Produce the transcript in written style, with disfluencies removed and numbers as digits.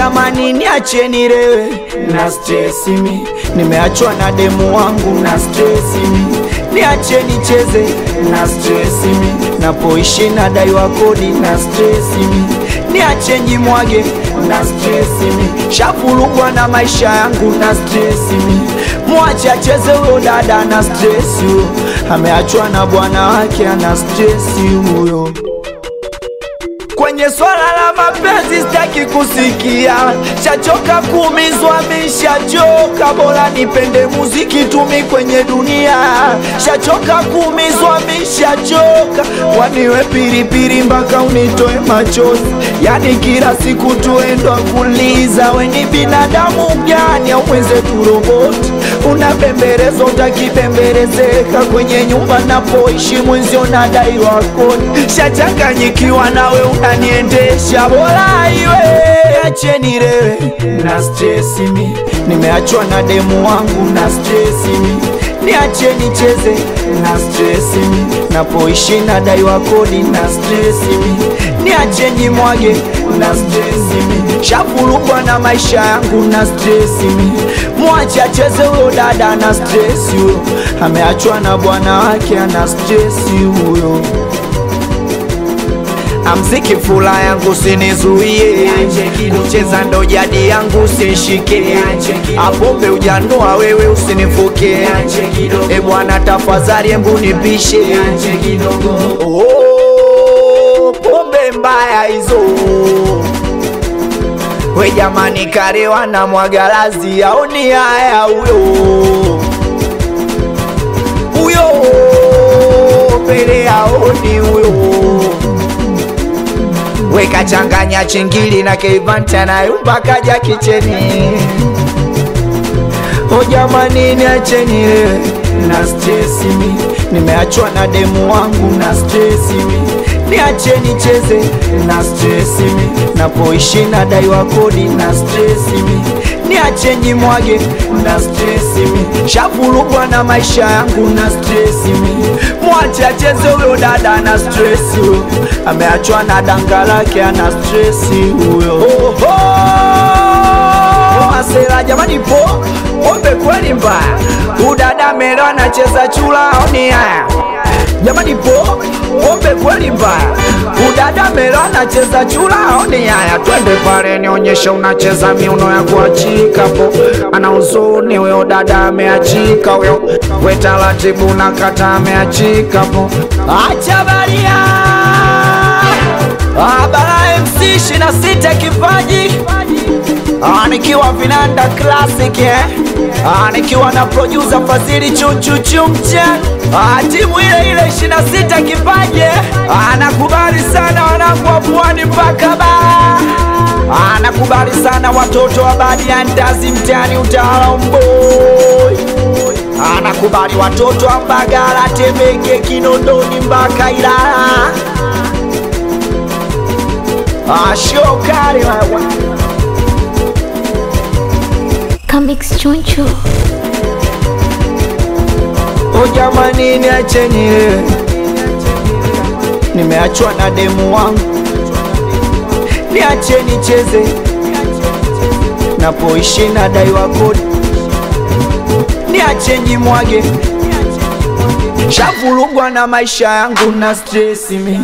jamani niacheni lewe na stress mi, nimeachwa na demu wangu na stress mi, niacheni cheze na stress mi, napoishi nadaiwa kodi na stress mi, niacheni mwage na stress mi, shafurugwa na maisha yangu na stress mi, mwache acheze huyo dada na stress huyo, ameachwa na bwana wake ana stress huyo. Kwenye swala la mapenzi sitaki kusikia, shachoka kuumizwa mishachoka, bora nipende muziki tumi kwenye dunia, shachoka kuumizwa mishachoka, waniwe piripiri mpaka unitoe machozi, yani kila siku tuendwa kuliza, we ni binadamu gani au mwenzetu roboti, unabemberezo utakibemberezeka, kwenye nyumba napoishi mwenzio nadaiwa kodi, shachanganyikiwa nawe unaniendesha, bora iwe acheni lewe na stress mi, nimeachwa na demu wangu na stress mi, niacheni cheze na stress mi, napoishi nadaiwa kodi na stress mi, niacheni mwage na stress mi, shafurugwa na maisha yangu na stress mi, mwache acheze huyo dada na stress huyo, ameachwa na bwana wake ana stress huyo. Amziki fula yangu sinizuie, kucheza ndo jadi yangu sinshike, apombe ujanua wewe usinifuke, e bwana tafadhali embu nipishe, oh, pombe mbaya hizo, we jamani karewa na mwagalazi aoni haya huyo pele aoni huyo, weka changanya chingili na keivanta na yumba kaja kicheni, o jamani niacheni lewe na stress mi, nimeachwa na demu wangu na stress mi, niacheni cheze na stress mi, napoishi nadaiwa kodi na stress mi, niacheni mwage na stress mi, shafurugwa na maisha yangu na stress mi, mwache acheze huyo dada na stress huyo, ameachwa na danga lake ana stress huyo. Asela jamani pombe kweli mbaya, udada melo anacheza chula oni haya, jamani pombe kweli mbaya, udada melo anacheza chula oni haya, twende pale nionyesha unacheza miuno ya kuachika po, ana huzuni huyo dada ameachika huyo, we taratibu na kata ameachika po, acha baria Abara MC 26 kipaji, nikiwa Vinanda Classic nikiwa na producer Fazili Chuncha, timu ile 26 kipaji, nakubali sana wanangu wa Pwani mpaka ba, nakubali sana watoto wa Badi ya Ndazi mtani Utawala Mboy, nakubali watoto wa Mbagala Temeke Kinondoni mpaka Ilala, shokari wewe Comics Chunchu. O jamani niacheni lewe, nimeachwa na demu wangu, niacheni cheze, napoishi nadaiwa kodi, niacheni mwage, shafurugwa na maisha yangu na stress mi.